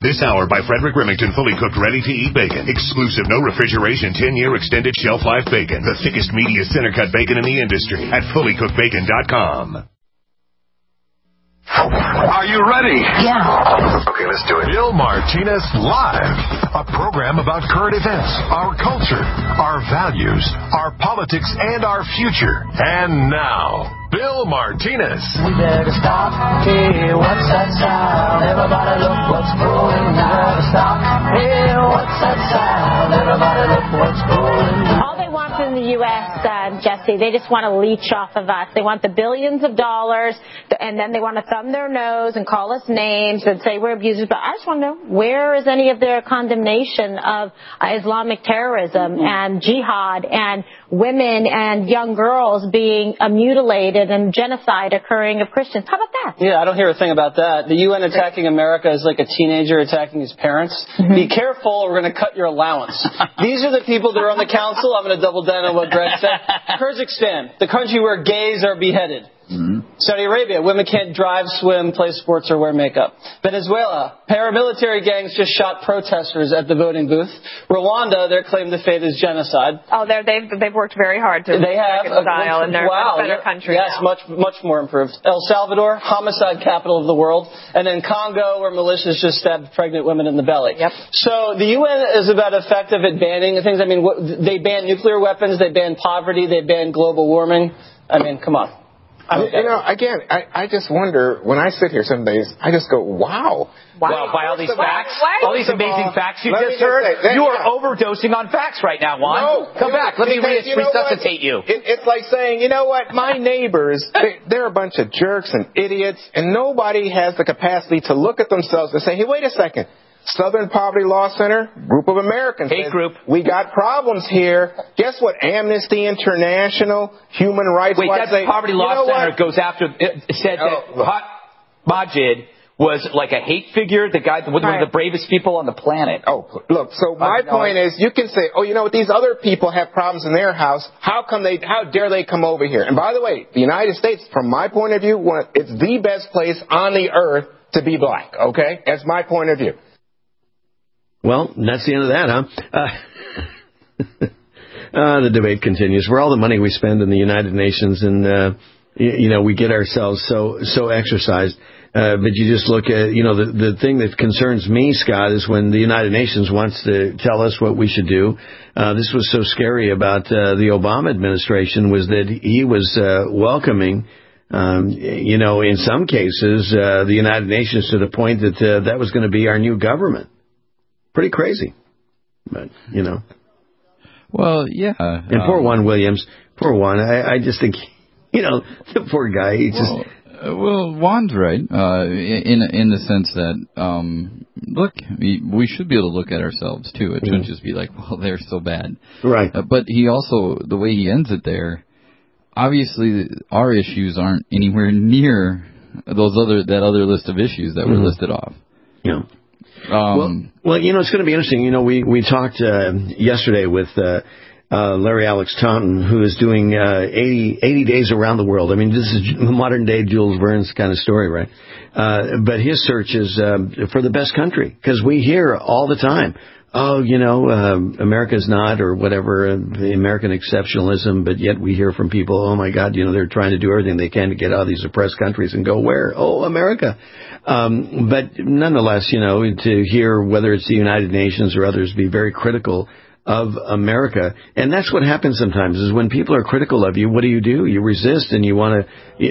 This hour by Frederick Remington, fully cooked, ready-to-eat bacon. Exclusive, no refrigeration, 10-year extended shelf life bacon. The thickest, meatiest center-cut bacon in the industry at fullycookedbacon.com. Are you ready? Yeah. Okay, let's do it. Bill Martinez Live, a program about current events, our culture, our values, our politics, and our future. And now, Bill Martinez. We better stop. Hey, what's that sound? Everybody look what's going on. Stop. Hey, what's that sound? Everybody look what's going on. All they want from the U.S., Jesse, they just want to leech off of us. They want the billions of dollars, and then they want to thumb their nose and call us names and say we're abusers. But I just want to know, where is any of their condemnation of Islamic terrorism and jihad and women and young girls being mutilated and genocide occurring of Christians? How about that? Yeah, I don't hear a thing about that. The UN attacking America is like a teenager attacking his parents. Be careful, or we're going to cut your allowance. These are the people that are on the council. I'm going to double down on what Greg said. Kyrgyzstan, the country where gays are beheaded. Saudi Arabia, women can't drive, swim, play sports, or wear makeup. Venezuela, paramilitary gangs just shot protesters at the voting booth. Rwanda, their claim to fate is genocide. Oh, they've worked very hard to reconcile, and they're a better country. Yes, now. much more improved. El Salvador, homicide capital of the world, and then Congo, where militias just stabbed pregnant women in the belly. Yep. So the UN is about effective at banning things. I mean, they ban nuclear weapons, they ban poverty, they ban global warming. I mean, come on. You know, again, I just wonder, when I sit here some days, I just go, wow. Well, by all these facts, all these amazing facts you just heard, you are overdosing on facts right now, Juan. No, Come back. Let me resuscitate you. It's like saying, you know what, my neighbors, they're a bunch of jerks and idiots, and nobody has the capacity to look at themselves and say, hey, wait a second. Southern Poverty Law Center, group of Americans. Hate group. We got problems here. Guess what? Amnesty International, Human Rights Watch. Wait, that Poverty Law Center goes after, said that Majid was like a hate figure, the guy, one of the bravest people on the planet. Oh, look, so my point is, you can say, oh, you know what, these other people have problems in their house. How dare they come over here? And by the way, the United States, from my point of view, it's the best place on the earth to be black, okay? That's my point of view. Well, that's the end of that, huh? The debate continues. For all the money we spend in the United Nations, and we get ourselves so exercised. But you just look at, the thing that concerns me, Scott, is when the United Nations wants to tell us what we should do. This was so scary about the Obama administration, was that he was welcoming, in some cases, the United Nations to the point that that was going to be our new government. Pretty crazy, but, Well, yeah. And poor Juan Williams, I just think, the poor guy, he just... Well, Juan's right, in the sense that, look, we should be able to look at ourselves, too. It shouldn't just be like, well, they're so bad. Right. But he also, the way he ends it there, obviously our issues aren't anywhere near that other list of issues that were listed off. Yeah. Well, it's going to be interesting. We talked yesterday with Larry Alex Taunton, who is doing 80 days around the world. I mean, this is modern-day Jules Verne's kind of story, right? But his search is for the best country, because we hear all the time, America's not, or whatever, the American exceptionalism, but yet we hear from people, oh, my God, they're trying to do everything they can to get out of these oppressed countries and go where? Oh, America. But nonetheless, to hear whether it's the United Nations or others be very critical of America. And that's what happens sometimes, is when people are critical of you, what do? You resist, and you want to,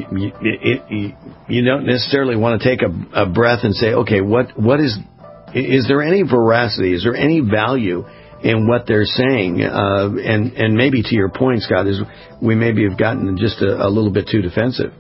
you don't necessarily want to take a breath and say, okay, what is there any veracity? Is there any value in what they're saying? And maybe to your point, Scott, is we maybe have gotten just a little bit too defensive.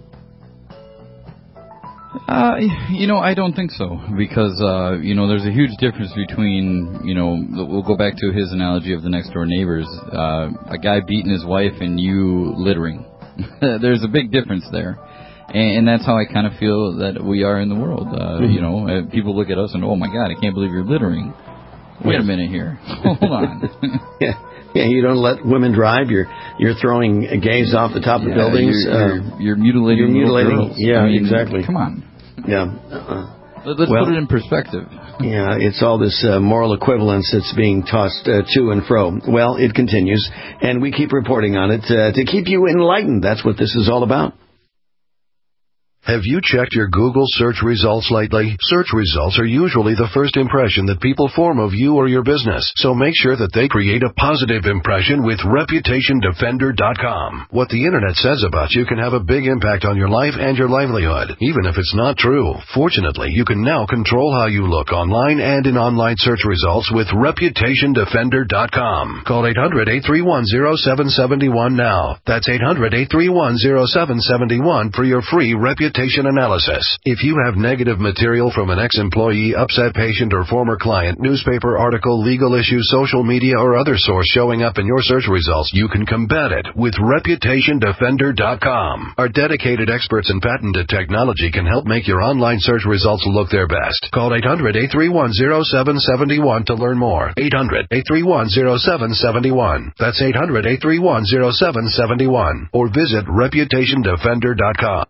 I don't think so, because, there's a huge difference between, we'll go back to his analogy of the next door neighbors, a guy beating his wife and you littering. There's a big difference there. And that's how I kind of feel that we are in the world. People look at us and, oh my God, I can't believe you're littering. Wait a minute here. Hold on. Yeah, you don't let women drive. You're throwing gays off the top of buildings. You're mutilating. You're mutilating. Girls. Yeah, exactly. Come on. Yeah. Let's put it in perspective. Yeah, it's all this moral equivalence that's being tossed to and fro. Well, it continues, and we keep reporting on it to keep you enlightened. That's what this is all about. Have you checked your Google search results lately? Search results are usually the first impression that people form of you or your business, so make sure that they create a positive impression with ReputationDefender.com. What the Internet says about you can have a big impact on your life and your livelihood, even if it's not true. Fortunately, you can now control how you look online and in online search results with ReputationDefender.com. Call 800-831-0771 now. That's 800-831-0771 for your free reputation analysis. If you have negative material from an ex-employee, upset patient, or former client, newspaper article, legal issue, social media, or other source showing up in your search results, you can combat it with ReputationDefender.com. Our dedicated experts in patented technology can help make your online search results look their best. Call 800-831-0771 to learn more. 800-831-0771. That's 800-831-0771. Or visit ReputationDefender.com.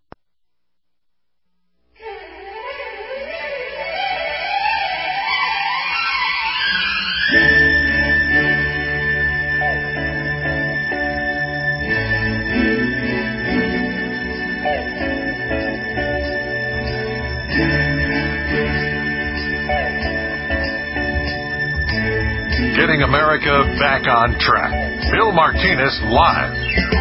Getting America back on track. Bill Martinez live.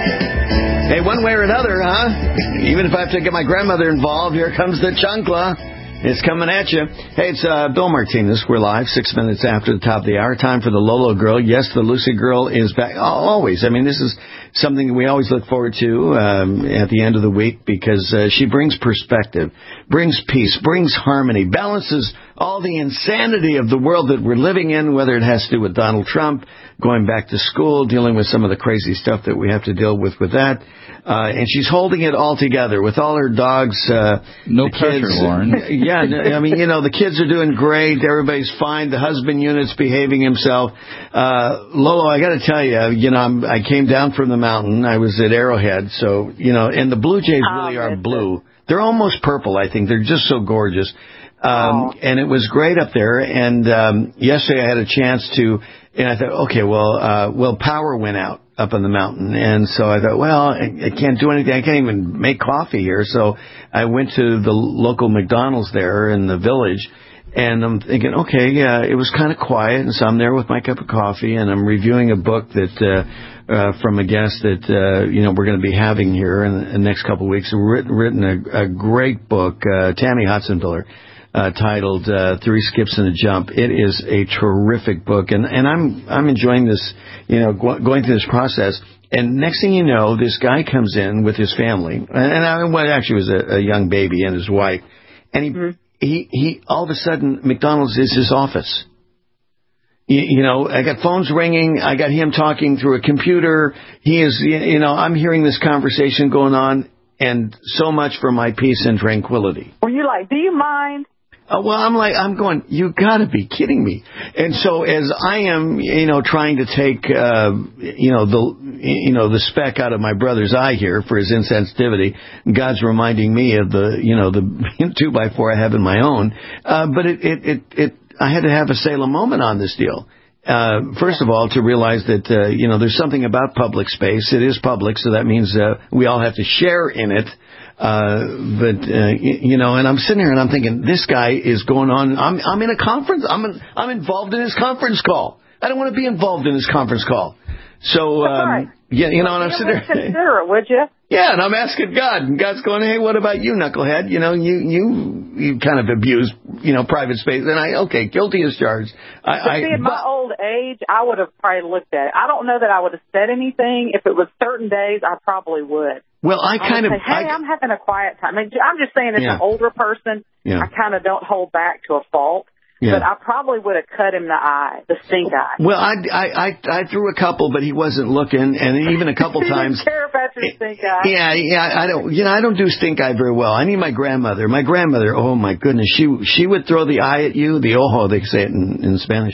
Hey, one way or another, huh? Even if I have to get my grandmother involved, here comes the chancla. It's coming at you. Hey, it's Bill Martinez. We're live 6 minutes after the top of the hour. Time for the Lolo Girl. Yes, the Lucy Girl is back. Always. I mean, this is something we always look forward to at the end of the week because she brings perspective, brings peace, brings harmony, balances all the insanity of the world that we're living in, whether it has to do with Donald Trump, going back to school, dealing with some of the crazy stuff that we have to deal with that. And she's holding it all together with all her dogs. No pressure, kids. Warren. Yeah, I mean, the kids are doing great. Everybody's fine. The husband unit's behaving himself. Lolo, I got to tell you, I came down from the mountain. I was at Arrowhead, so and the Blue Jays really are blue. They're almost purple. I think they're just so gorgeous. And it was great up there. And yesterday I had a chance to, and I thought, okay, well, power went out up on the mountain. And so I thought, well, I can't do anything. I can't even make coffee here. So I went to the local McDonald's there in the village. And I'm thinking, okay, it was kind of quiet. And so I'm there with my cup of coffee, and I'm reviewing a book that from a guest that we're going to be having here in the next couple of weeks. Written a great book, Tammy Hotzenpiller, titled Three Skips and a Jump. It is a terrific book, and I'm enjoying this, going through this process. And next thing you know, this guy comes in with his family, and actually was a young baby and his wife, and he all of a sudden McDonald's is his office. I got phones ringing. I got him talking through a computer. He is, I'm hearing this conversation going on, and so much for my peace and tranquility. Were you like, do you mind? Well, I'm going, you gotta be kidding me. And so as I am, trying to take, the speck out of my brother's eye here for his insensitivity, God's reminding me of the 2x4 I have in my own. But I had to have a Salem moment on this deal. First of all, to realize that, there's something about public space. It is public, so that means we all have to share in it. And I'm sitting here and I'm thinking, this guy is going on. I'm in a conference. I'm involved in his conference call. I don't want to be involved in his conference call. So, right. And I'm sitting there. Consider it, would you? Yeah, and I'm asking God, and God's going, hey, what about you, knucklehead? You kind of abused, private space. And guilty as charged. At my old age, I would have probably looked at it. I don't know that I would have said anything. If it was certain days, I probably would. Well, I'm having a quiet time. I'm just saying, as an older person, I kind of don't hold back to a fault. Yeah. But I probably would have cut him the stink eye. Well, I threw a couple, but he wasn't looking, and even a couple times. He didn't care about your stink eye. Yeah, I don't do stink eye very well. I need my grandmother. My grandmother, oh my goodness, she would throw the eye at you, the ojo, they say it in Spanish.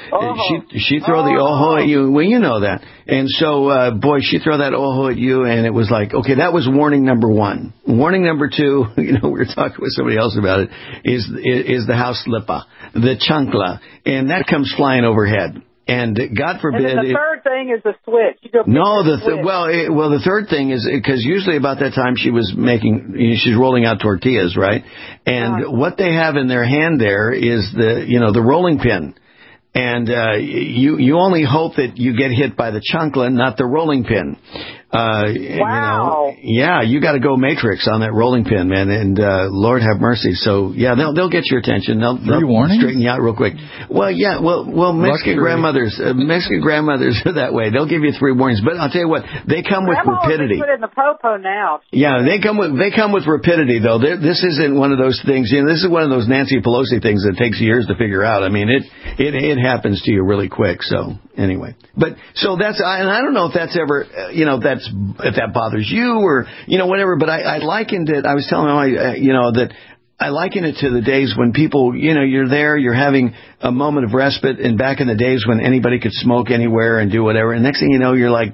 she'd throw the oho at you. Well, you know that. And so, boy, she'd throw that oho at you, and it was like, okay, that was warning number one. Warning number two, we were talking with somebody else about it, is the house slipper, the chancla, and that comes flying overhead. And God forbid. And then the third thing is the switch. You go the third thing is because usually about that time she's rolling out tortillas, right? And what they have in their hand there is the rolling pin. And you only hope that you get hit by the chancla, not the rolling pin. Wow. You got to go Matrix on that rolling pin, man. And Lord have mercy. So they'll get your attention. They'll straighten you out real quick. Well, Mexican grandmothers are that way. They'll give you 3 warnings, but I'll tell you what, they come with rapidity. Put it in the popo now. Yeah, they come with rapidity though. This isn't one of those things. This is one of those Nancy Pelosi things that takes years to figure out. I mean, it happens to you really quick. So anyway, and I don't know if that's ever if that bothers you or whatever. But I likened it. I was telling that I liken it to the days when people, you're there, you're having a moment of respite, and back in the days when anybody could smoke anywhere and do whatever, and next thing you know, you're like.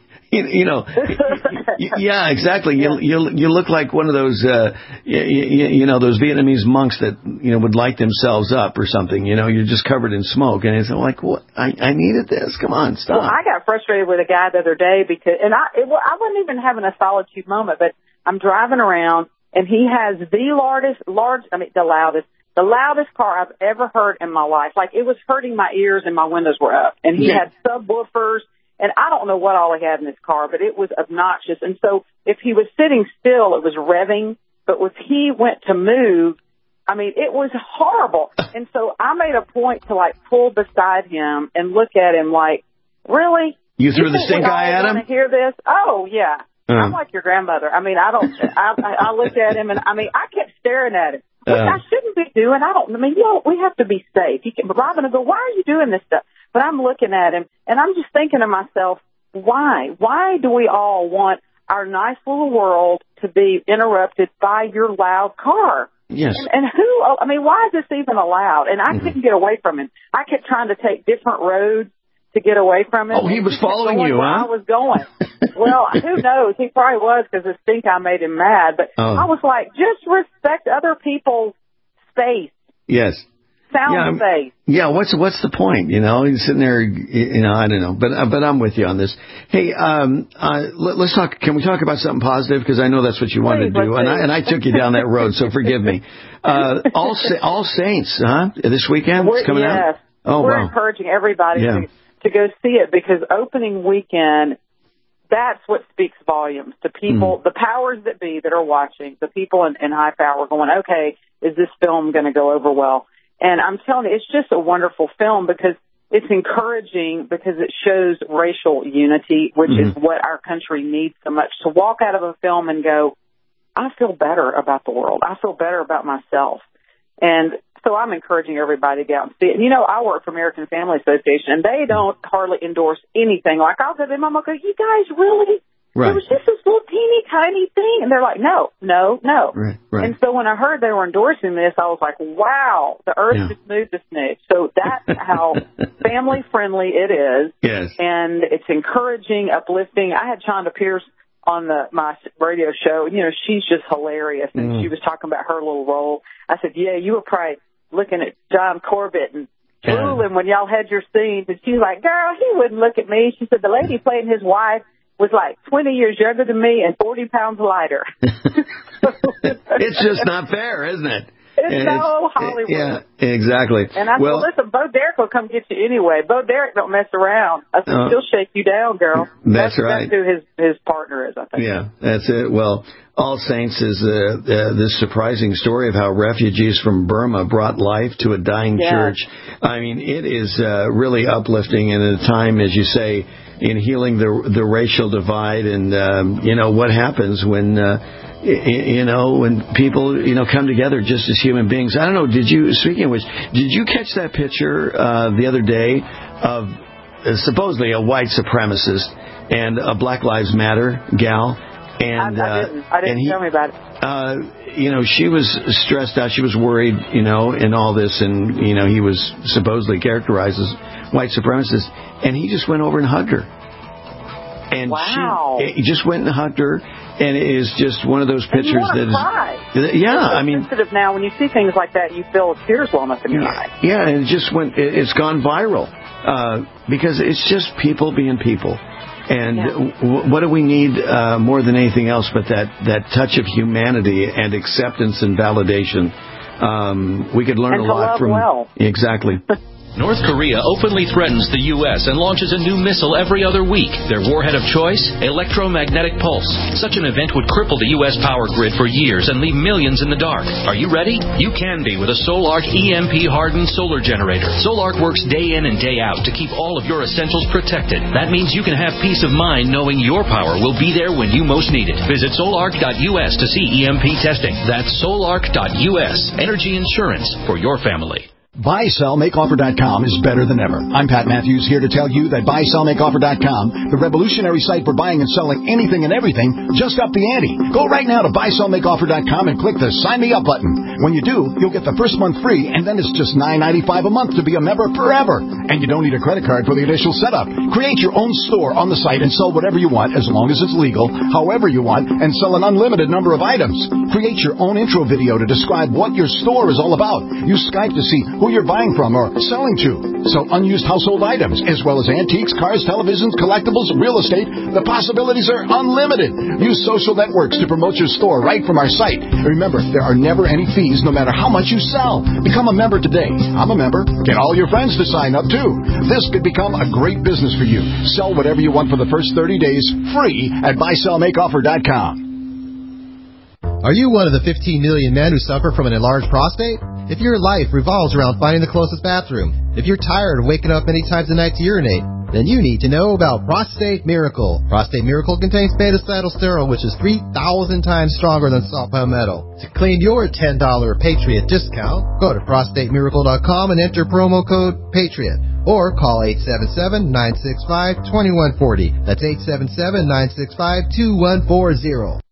Yeah, exactly. You look like one of those, those Vietnamese monks that would light themselves up or something. You're just covered in smoke, and it's like, what? I needed this. Come on, stop. Well, I got frustrated with a guy the other day because, and I wasn't even having a solitude moment, but I'm driving around, and he has the loudest car I've ever heard in my life. Like it was hurting my ears, and my windows were up, and he had subwoofers. And I don't know what all he had in his car, but it was obnoxious. And so if he was sitting still, it was revving. But if he went to move, it was horrible. And so I made a point to, pull beside him and look at him like, really? You threw the stink eye at him? To hear this? Oh, yeah. I'm like your grandmother. I looked at him, and, I kept staring at him. Which I shouldn't be doing. We have to be safe. Robin will go, why are you doing this stuff? But I'm looking at him, and I'm just thinking to myself, why? Why do we all want our nice little world to be interrupted by your loud car? Yes. And why is this even allowed? And I couldn't get away from him. I kept trying to take different roads to get away from him. Oh, he was following you, huh? I was going. Well, who knows? He probably was because the stink eye made him mad. But I was like, just respect other people's space. Yes. Sound space. Yeah, what's the point? He's sitting there, I don't know. But I'm with you on this. Hey, let's talk. Can we talk about something positive? Because I know that's what you wanted to do, and I took you down that road, so forgive me. All Saints, huh? This weekend it's coming out. Oh, we're encouraging everybody to go see it because opening weekend, that's what speaks volumes to people, the powers that be that are watching, the people in high power going, okay, is this film going to go over well? And I'm telling you, it's just a wonderful film because it's encouraging because it shows racial unity, which is what our country needs so much. To walk out of a film and go, I feel better about the world. I feel better about myself. And so I'm encouraging everybody to get out and see it. And, I work for American Family Association, and they don't hardly endorse anything. Like, I'll go to them, I'm like, you guys really? Right. It was just this little teeny tiny thing. And they're like, no. Right. And so when I heard they were endorsing this, I was like, wow, the earth just moved a smidge. So that's how family friendly it is. Yes. And it's encouraging, uplifting. I had Chonda Pierce on my radio show. She's just hilarious. And she was talking about her little role. I said, yeah, you were probably looking at John Corbett and drooling when y'all had your scenes. And she's like, girl, he wouldn't look at me. She said, the lady playing his wife was like 20 years younger than me and 40 pounds lighter. It's just not fair, isn't it? It's no Hollywood. Yeah, exactly. And I said, listen, Bo Derek will come get you anyway. Bo Derek don't mess around. I said, he'll shake you down, girl. That's right. That's who his partner is, I think. Yeah, that's it. Well, All Saints is this surprising story of how refugees from Burma brought life to a dying church. It is really uplifting in a time, as you say, in healing the racial divide and, what happens when when people, come together just as human beings. I don't know, speaking of which, did you catch that picture the other day of supposedly a white supremacist and a Black Lives Matter gal? And I didn't. Tell me about it. You know, she was stressed out. She was worried, you know, in all this. And, you know, he was supposedly characterized as white supremacist. And he just went over and hugged her. And he just went and hugged her. And it is just one of those pictures that is. Yeah, I mean. Sensitive now. When you see things like that, you feel tears welling up in your eyes. Yeah, and it just went. It's gone viral because it's just people being people. And what do we need more than anything else but that touch of humanity and acceptance and validation? We could learn a lot from. Exactly. North Korea openly threatens the U.S. and launches a new missile every other week. Their warhead of choice? Electromagnetic pulse. Such an event would cripple the U.S. power grid for years and leave millions in the dark. Are you ready? You can be with a Solarc EMP-hardened solar generator. Solarc works day in and day out to keep all of your essentials protected. That means you can have peace of mind knowing your power will be there when you most need it. Visit solarc.us to see EMP testing. That's solarc.us. Energy insurance for your family. BuySellMakeOffer.com is better than ever. I'm Pat Matthews, here to tell you that BuySellMakeOffer.com, the revolutionary site for buying and selling anything and everything, just upped the ante. Go right now to BuySellMakeOffer.com and click the Sign Me Up button. When you do, you'll get the first month free, and then it's just $9.95 a month to be a member forever. And you don't need a credit card for the initial setup. Create your own store on the site and sell whatever you want, as long as it's legal, however you want, and sell an unlimited number of items. Create your own intro video to describe what your store is all about. Use Skype to see who you're buying from or selling to. Sell unused household items, as well as antiques, cars, televisions, collectibles, real estate. The possibilities are unlimited. Use social networks to promote your store right from our site. And remember, there are never any fees, no matter how much you sell. Become a member today. I'm a member. Get all your friends to sign up, too. This could become a great business for you. Sell whatever you want for the first 30 days, free at BuySellMakeOffer.com. Are you one of the 15 million men who suffer from an enlarged prostate? If your life revolves around finding the closest bathroom, if you're tired of waking up many times a night to urinate, then you need to know about Prostate Miracle. Prostate Miracle contains beta-cetylsterol, which is 3,000 times stronger than salt palmetto. To claim your $10 Patriot discount, go to prostatemiracle.com and enter promo code PATRIOT. Or call 877-965-2140. That's 877-965-2140.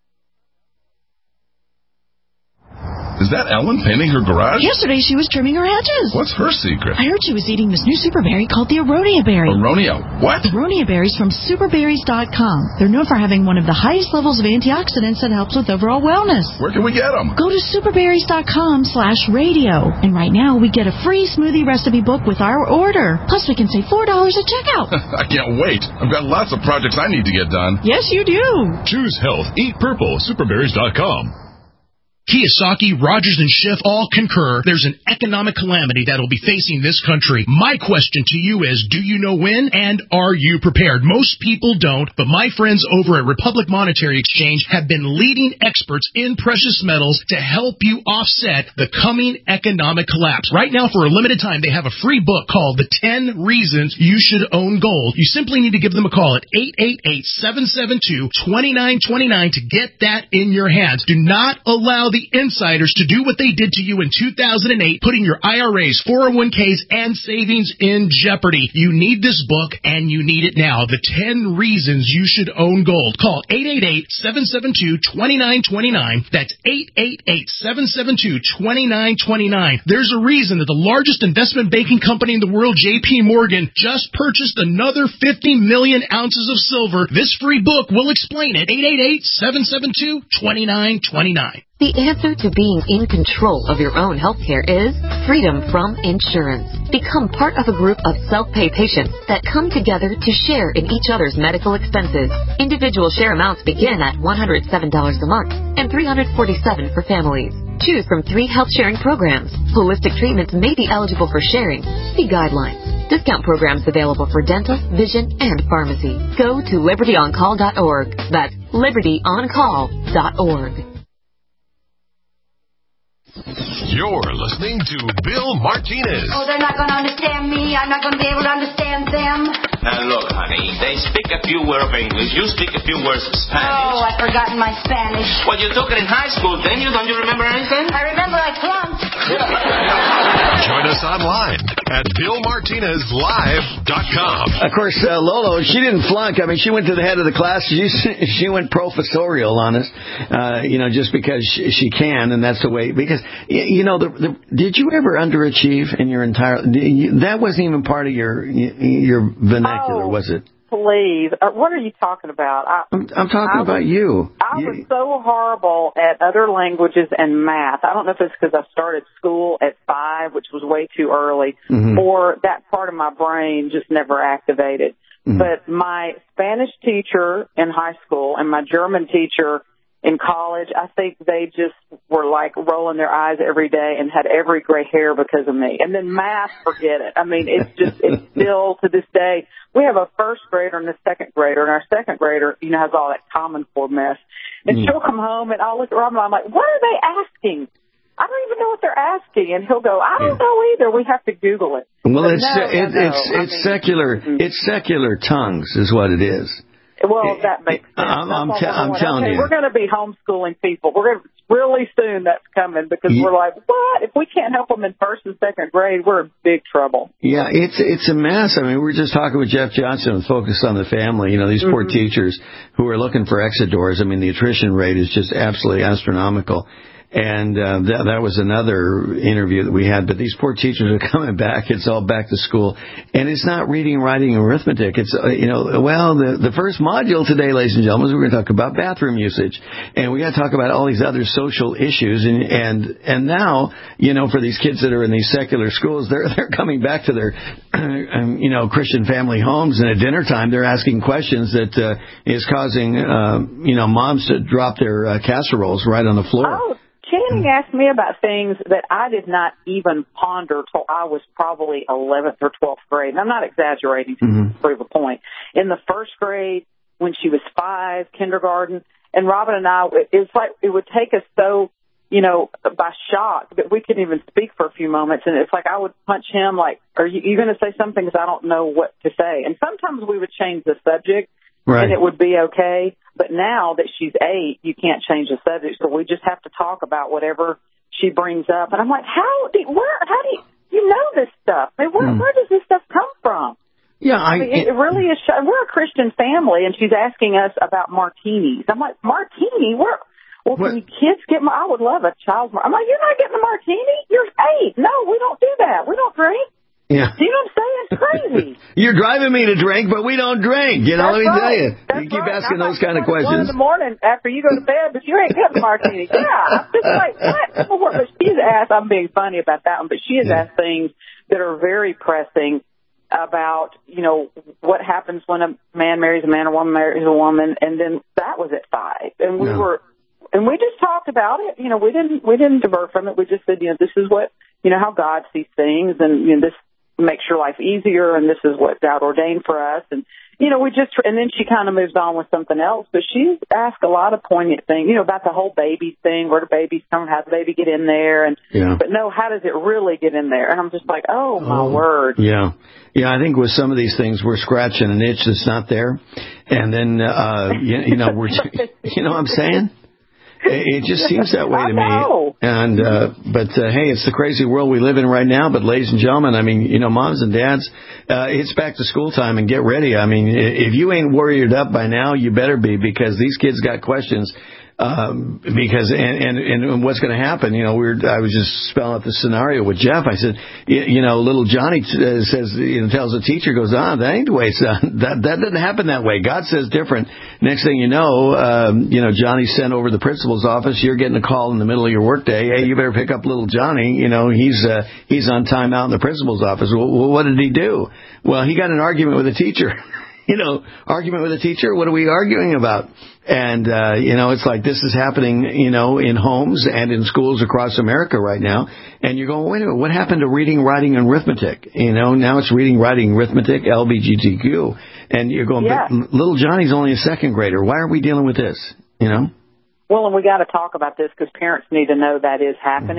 Is that Ellen painting her garage? Yesterday she was trimming her hedges. What's her secret? I heard she was eating this new super berry called the Aronia berry. Aronia what? Aronia berries from superberries.com. They're known for having one of the highest levels of antioxidants that helps with overall wellness. Where can we get them? Go to superberries.com/radio. And right now we get a free smoothie recipe book with our order. Plus we can save $4 at checkout. I can't wait. I've got lots of projects I need to get done. Yes, you do. Choose health. Eat purple. Superberries.com. Kiyosaki, Rogers, and Schiff all concur there's an economic calamity that will be facing this country. My question to you is, do you know when, and are you prepared? Most people don't, but my friends over at Republic Monetary Exchange have been leading experts in precious metals to help you offset the coming economic collapse. Right now, for a limited time, they have a free book called The 10 Reasons You Should Own Gold. You simply need to give them a call at 888-772-2929 to get that in your hands. Do not allow the insiders to do what they did to you in 2008, putting your IRAs, 401ks, and savings in jeopardy. You need this book, and you need it now. The 10 Reasons You Should Own Gold. Call 888-772-2929. That's 888-772-2929. There's a reason that the largest investment banking company in the world, J.P. Morgan, just purchased another 50 million ounces of silver. This free book will explain it. 888-772-2929. The answer to being in control of your own healthcare is freedom from insurance. Become part of a group of self-pay patients that come together to share in each other's medical expenses. Individual share amounts begin at $107 a month and $347 for families. Choose from 3 health-sharing programs. Holistic treatments may be eligible for sharing. See guidelines. Discount programs available for dental, vision, and pharmacy. Go to libertyoncall.org. That's libertyoncall.org. You're listening to Bill Martinez. Oh, they're not going to understand me. I'm not going to be able to understand them. Now look, honey, they speak a few words of English. You speak a few words of Spanish. Oh, I've forgotten my Spanish. Well, you took it in high school, didn't you? Don't you remember anything? I remember I flunked. Join us online at BillMartinezLive.com. Of course, Lolo, she didn't flunk. I mean, she went to the head of the class. She went professorial on us, just because she can, and that's the way. Because, did you ever underachieve in your entire... That wasn't even part of your vernacular, was it? Please. What are you talking about? I'm talking about you. I was so horrible at other languages and math. I don't know if it's because I started school at 5, which was way too early, or that part of my brain just never activated. But my Spanish teacher in high school and my German teacher in college, I think they just were like rolling their eyes every day and had every gray hair because of me. And then math, forget it. I mean, it's still to this day. We have a first grader and a second grader, and our second grader, has all that Common Core mess. And she'll come home and I'll look at Rob and I'm like, what are they asking? I don't even know what they're asking. And he'll go, I don't know either. We have to Google it. Well, it's secular. It's secular tongues is what it is. Well, that makes sense. I'm telling you. We're going to be homeschooling people. Really soon that's coming because we're like, what? If we can't help them in first and second grade, we're in big trouble. Yeah, it's a mess. I mean, we were just talking with Jeff Johnson, Focus on the Family. These poor teachers who are looking for exit doors. I mean, the attrition rate is just absolutely astronomical. And that was another interview that we had. But these poor teachers are coming back. It's all back to school. And it's not reading, writing, and arithmetic. It's, the first module today, ladies and gentlemen, we're going to talk about bathroom usage. And we got to talk about all these other social issues. And now, for these kids that are in these secular schools, they're coming back to their, Christian family homes. And at dinner time, they're asking questions that is causing, moms to drop their casseroles right on the floor. Oh. Channing asked me about things that I did not even ponder till I was probably 11th or 12th grade. And I'm not exaggerating to prove a point. In the first grade, when she was 5, kindergarten, and Robin and I, it's like it would take us so, by shock that we couldn't even speak for a few moments. And it's like I would punch him like, are you going to say something? Because I don't know what to say. And sometimes we would change the subject. Right. And it would be okay. But now that she's 8, you can't change the subject. So we just have to talk about whatever she brings up. And I'm like, how do you know this stuff? I mean, where does this stuff come from? Yeah, it really is. We're a Christian family, and she's asking us about martinis. I'm like, martini? Can kids get? I would love a child. I'm like, you're not getting a martini? You're 8. No, we don't do that. We don't drink. Yeah. Do you know what I'm saying? It's crazy. You're driving me to drink, but we don't drink. Let me tell you. You keep asking those kind of questions. 1 in the morning after you go to bed, but you ain't getting a martini. Yeah. I'm just like, what? But she's asked, I'm being funny about that one, but she has asked things that are very pressing about, what happens when a man marries a man, a woman marries a woman, and then that was at 5. And we just talked about it. We didn't divert from it. We just said, this is what, how God sees things, and, this makes your life easier, and this is what God ordained for us. And, and then she kind of moves on with something else. But she's asked a lot of poignant things, about the whole baby thing. Where do babies come? How does the baby get in there? But no, how does it really get in there? And I'm just like, oh, my word. Yeah. Yeah, I think with some of these things, we're scratching an itch that's not there. And then, we're, what I'm saying? It just seems that way to me. And but hey, it's the crazy world we live in right now. But ladies and gentlemen, I mean, moms and dads, it's back to school time, and get ready. I mean, if you ain't worried up by now, you better be, because these kids got questions. Because what's going to happen? I was just spelling out the scenario with Jeff. I said, little Johnny says, tells the teacher, goes, that ain't the way it's done. That doesn't happen that way. God says different. Next thing you know, Johnny's sent over to the principal's office. You're getting a call in the middle of your workday. Hey, you better pick up little Johnny. He's on time out in the principal's office. Well, what did he do? Well, he got an argument with a teacher. Argument with a teacher? What are we arguing about? And, it's like this is happening, in homes and in schools across America right now. And you're going, wait a minute, what happened to reading, writing, and arithmetic? Now it's reading, writing, arithmetic, LBGTQ. And you're going, but little Johnny's only a second grader. Why are we dealing with this? Well, and we got to talk about this because parents need to know that is happening.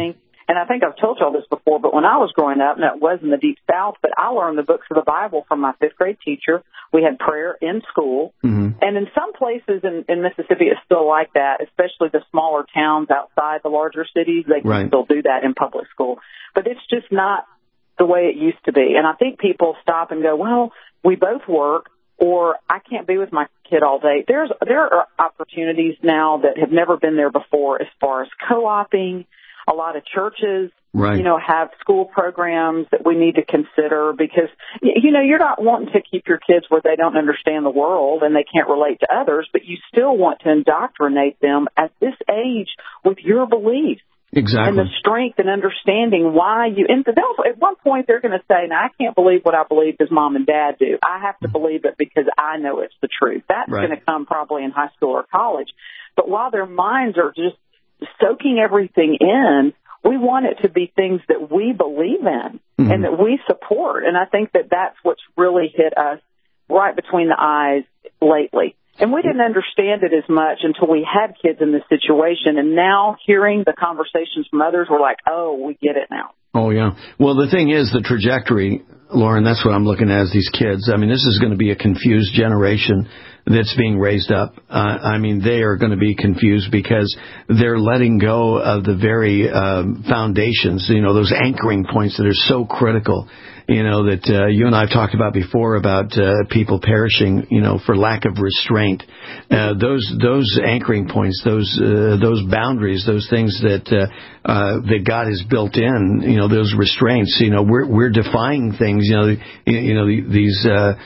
And I think I've told y'all this before, but when I was growing up, and it was in the Deep South, but I learned the books of the Bible from my 5th grade teacher. We had prayer in school. Mm-hmm. And in some places in Mississippi, it's still like that, especially the smaller towns outside the larger cities. They can still do that in public school. But it's just not the way it used to be. And I think people stop and go, well, we both work, or I can't be with my kid all day. There are opportunities now that have never been there before as far as co-oping. A lot of churches, have school programs that we need to consider because, you're not wanting to keep your kids where they don't understand the world and they can't relate to others, but you still want to indoctrinate them at this age with your beliefs. Exactly. And the strength and understanding why you, and at one point they're going to say, now I can't believe what I believe because mom and dad do. I have to believe it because I know it's the truth. That's going to come probably in high school or college. But while their minds are just soaking everything in, we want it to be things that we believe in and that we support. And I think that that's what's really hit us right between the eyes lately. And we didn't understand it as much until we had kids in this situation. And now hearing the conversations from others, we're like, oh, we get it now. Oh, yeah. Well, the thing is, the trajectory, Lauren, that's what I'm looking at as these kids. I mean, this is going to be a confused generation that's being raised up. They are going to be confused because they're letting go of the very foundations, those anchoring points that are so critical. That you and I have talked about before about people perishing, for lack of restraint. Those anchoring points, those boundaries, those things that God has built in, those restraints. We're defying things. These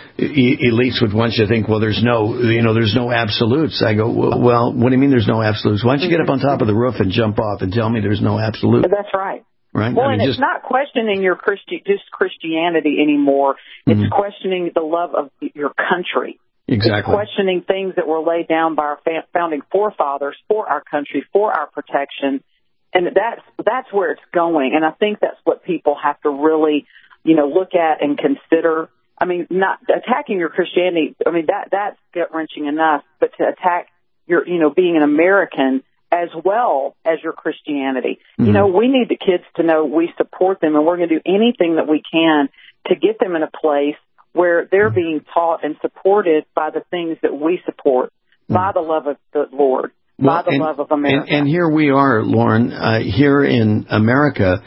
elites would want you to think, well, there's no absolutes. I go, well, what do you mean there's no absolutes? Why don't you get up on top of the roof and jump off and tell me there's no absolute? That's right. Right. Well, and it's not questioning your just Christianity anymore. It's questioning the love of your country. Exactly. It's questioning things that were laid down by our founding forefathers for our country, for our protection. And that's where it's going. And I think that's what people have to really, look at and consider. I mean, not attacking your Christianity. I mean, that's gut-wrenching enough. But to attack your, being an American as well as your Christianity. We need the kids to know we support them, and we're going to do anything that we can to get them in a place where they're being taught and supported by the things that we support, by the love of the Lord, by the love of America. And here we are, Lauren, here in America.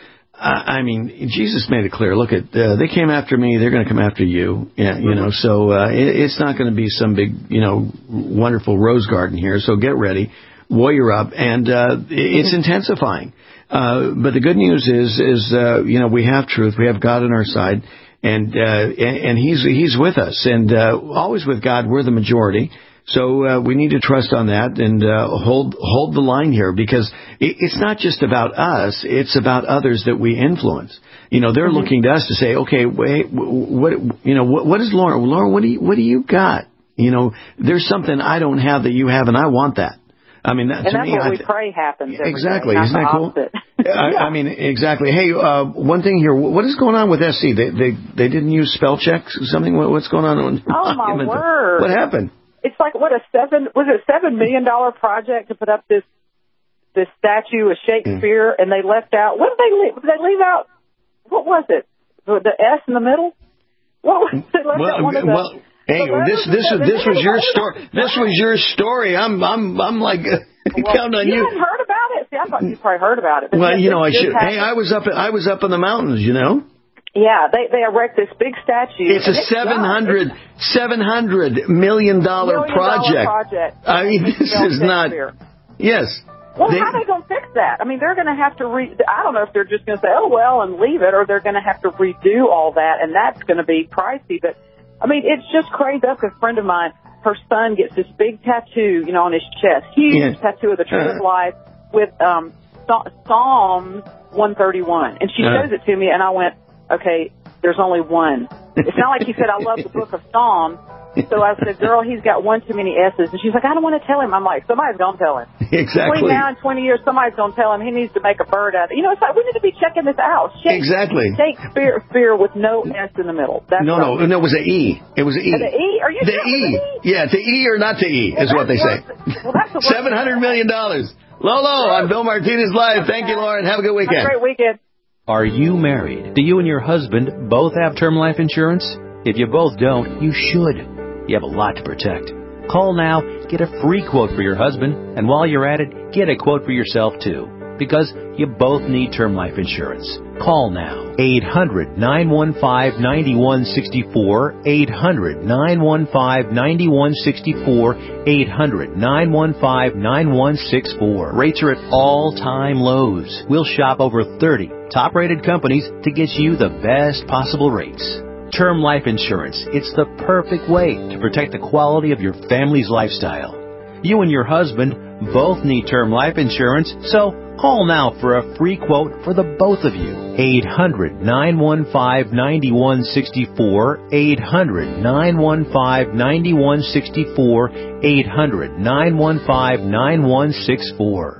Jesus made it clear. Look, they came after me, they're going to come after you. Yeah, so it's not going to be some big, wonderful rose garden here. So get ready. Warrior up, and it's intensifying. But the good news is we have truth, we have God on our side, and He's with us, and always with God, we're the majority. So we need to trust on that and hold the line here, because it's not just about us; it's about others that we influence. They're looking to us to say, okay, wait, what is Lauren? Lauren, what do you got? There's something I don't have that you have, and I want that. And that's what we pray happens every exactly. day, Isn't that cool? Exactly. Hey, one thing here. What is going on with SC? They didn't use spell checks or something? What's going on? Oh, my word. What happened? It's like, $7 million project to put up this statue of Shakespeare, and they left out, what did they leave? Did they leave out, what was it? The S in the middle? What was it? They left out one of the... Hey, this was your story. This was your story. I'm like counting on you. You hadn't heard about it? See, I thought you probably heard about it. Well, I should. Hey, I was up in the mountains. Yeah, they erect this big statue. It's a $700 million project. I mean, this is not. Yes. Well, how are they going to fix that? I mean, they're going to have to I don't know if they're just going to say, oh, well, and leave it, or they're going to have to redo all that, and that's going to be pricey. But, I mean, it's just crazy. Up a friend of mine, her son gets this big tattoo, on his chest, huge tattoo of the Tree of Life with Psalms 131. And she shows it to me, and I went, okay, there's only one. It's not like he said, I love the book of Psalms. So I said, girl, he's got one too many S's. And she's like, I don't want to tell him. I'm like, somebody's going to tell him. Exactly. Between now and 20 years, somebody's going to tell him he needs to make a bird out of it. It's like, we need to be checking this out. Exactly. Shakespeare with no S in the middle. That's no, it was an E. It was an E. The E? Are you sure? The E. Yeah, to E or not to E is what they say. Well, that's the $700 million. Lolo on Bill Martinez Live. Thank you, Lauren. Have a good weekend. Have a great weekend. Are you married? Do you and your husband both have term life insurance? If you both don't, you should. You have a lot to protect. Call now, get a free quote for your husband, and while you're at it, get a quote for yourself too. Because you both need term life insurance. Call now. 800-915-9164. 800-915-9164. 800-915-9164. Rates are at all-time lows. We'll shop over 30 top-rated companies to get you the best possible rates. Term life insurance. It's the perfect way to protect the quality of your family's lifestyle. You and your husband both need term life insurance, so call now for a free quote for the both of you. 800-915-9164. 800-915-9164. 800-915-9164.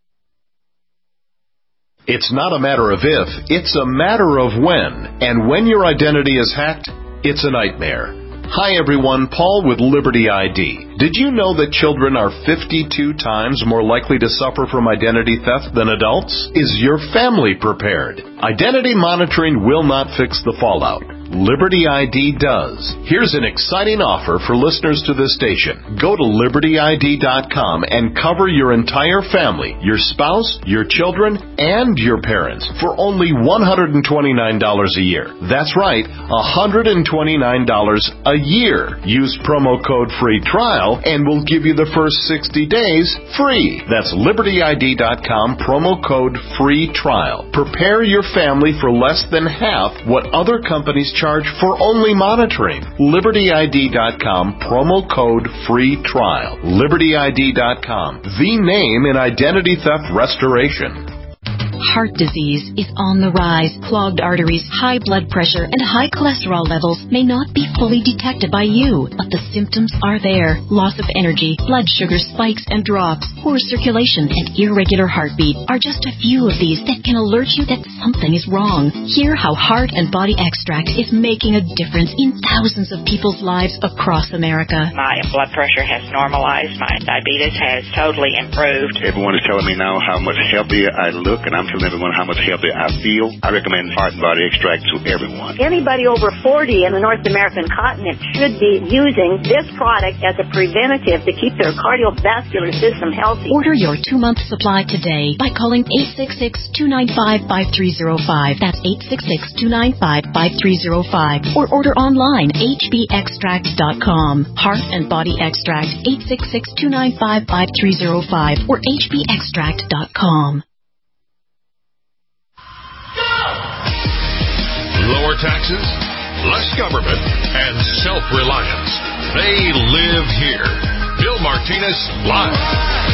It's not a matter of if, it's a matter of when. And when your identity is hacked, it's a nightmare. Hi everyone, Paul with Liberty ID. Did you know that children are 52 times more likely to suffer from identity theft than adults? Is your family prepared? Identity monitoring will not fix the fallout. Liberty ID does. Here's an exciting offer for listeners to this station. Go to LibertyID.com and cover your entire family, your spouse, your children, and your parents for only $129 a year. That's right, $129 a year. Use promo code free trial and we'll give you the first 60 days free. That's LibertyID.com, promo code free trial. Prepare your family for less than half what other companies charge for only monitoring. LibertyID.com, promo code free trial. LibertyID.com, the name in identity theft restoration. Heart disease is on the rise. Clogged arteries, high blood pressure, and high cholesterol levels may not be fully detected by you, but the symptoms are there. Loss of energy, blood sugar spikes and drops, poor circulation, and irregular heartbeat are just a few of these that can alert you that something is wrong. Hear how Heart and Body Extract is making a difference in thousands of people's lives across America. My blood pressure has normalized. My diabetes has totally improved. Everyone is telling me now how much healthier I look, and I'm telling everyone how much healthier I feel. I recommend Heart and Body Extract to everyone. Anybody over 40 in the North American continent should be using this product as a preventative to keep their cardiovascular system healthy. Order your 2-month supply today by calling 866-295-5305. That's 866-295-5305. Or order online, hbextract.com. Heart and Body Extract, 866-295-5305 or hbextract.com. Lower taxes, less government, and self-reliance. They live here. Bill Martinez Live.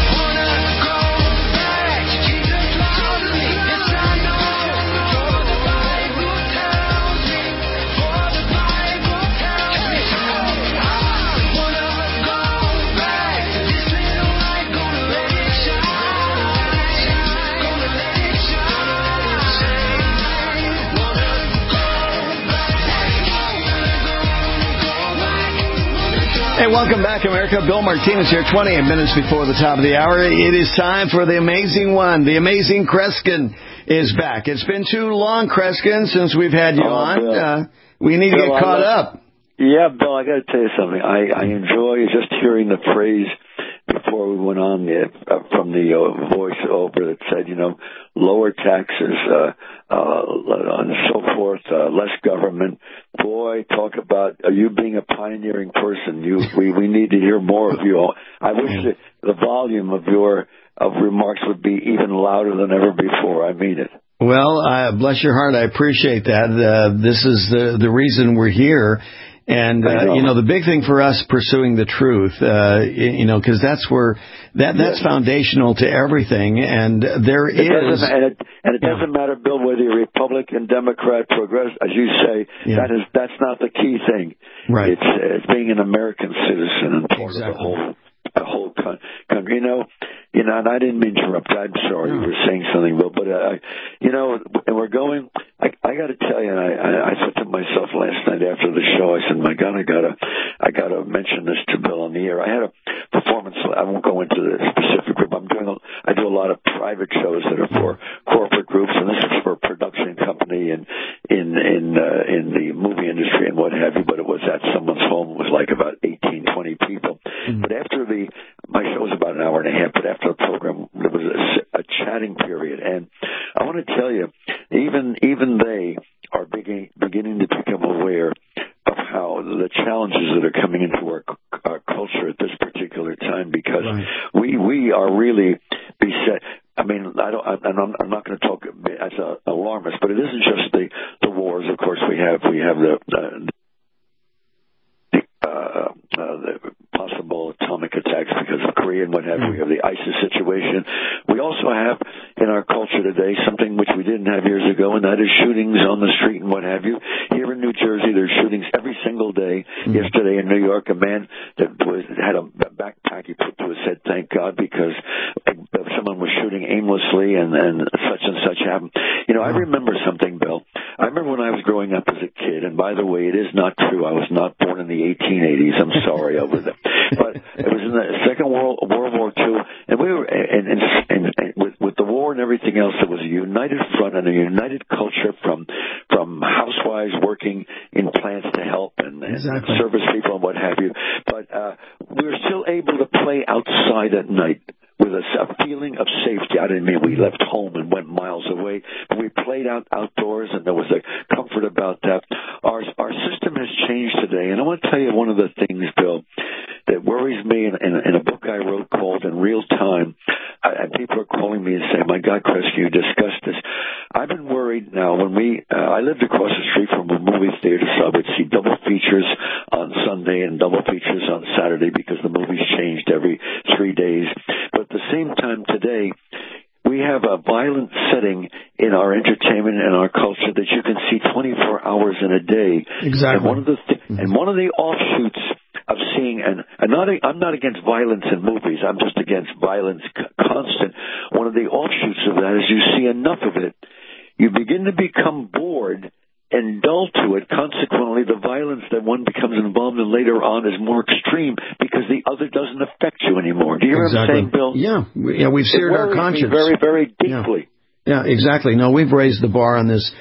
Hey, welcome back, America. Bill Martinez here, 28 minutes before the top of the hour. It is time for the amazing one. The amazing Kreskin is back. It's been too long, Kreskin, since we've had you on. We need to get caught up. Yeah, Bill, I got to tell you something. I enjoy just hearing the phrase before we went on from the voiceover that said, lower taxes and so forth, less government. Boy, talk about you being a pioneering person. We need to hear more of you. I wish the volume of your remarks would be even louder than ever before. I mean it. Well, bless your heart. I appreciate that. This is the reason we're here. And, the big thing for us pursuing the truth, because that's where, that's foundational to everything. And it doesn't matter, Bill, whether you're Republican, Democrat, Progressive, as you say, that's not the key thing. Right. It's being an American citizen and part of the whole country. And I didn't mean to interrupt. I'm sorry, you were saying something, Bill, but and we're going. I got to tell you, and I said to myself last night after the show, I said, "My God, I gotta mention this to Bill on the air." I had the performance. I won't go into the specific group. I do a lot of private shows that are for corporate groups, and this is for a production company in the movie industry and what have you. But it was at someone's home. It was like about 18, 20 people. But after my show was about an hour and a half. But after the program, there was a chatting period, and I want to tell you, even they are beginning to become aware of how the challenges that are coming into our culture at this particular time, because we are really beset. I mean, I'm not going to talk as an alarmist, but it isn't just the wars. Of course, we have the possible atomic attacks because of Korea and what have you. We have the ISIS situation. We also have in our culture today something which we didn't have years ago, and that is shootings on the street and what have you. Here in New Jersey, there's shootings every single day. Yesterday in New York, a man that had a backpack he put to his head, thank God, because someone was shooting aimlessly and such happened. You know, I remember something, Bill. I remember when I was growing up as a kid, and by the way, it is not true. I was not born in the 1880s. I'm sorry over that. But it was in the Second World War II, and we were, and with the war and everything else, it was a united front and a united culture from housewives working in plants to help and service people and what have you. But we were still able to play outside at night with a feeling of safety. I didn't mean we left home and went miles away, but we played outdoors, and there was a comfort about that. Our system has changed today, and I want to tell you one of the things, Bill, that worries me in a book I wrote called In Real Time. And people are calling me and saying, "My God, Chris, can you discuss this?" I've been worried now. I lived across the street from a movie theater, so I would see double features on Sunday and double features on Saturday because the movies changed every 3 days. But at the same time today, we have a violent setting in our entertainment and our culture that you can see 24 hours in a day. Exactly. And one of the offshoots of seeing, and I'm not against violence in movies. I'm just against violence constant. One of the offshoots of that is you see enough of it, you begin to become bored and dull to it. Consequently, the violence that one becomes involved in later on is more extreme because the other doesn't affect you anymore. Do you hear what I'm saying, Bill? Yeah, we've seared our conscience very, very deeply. Yeah, exactly. No, we've raised the bar on this,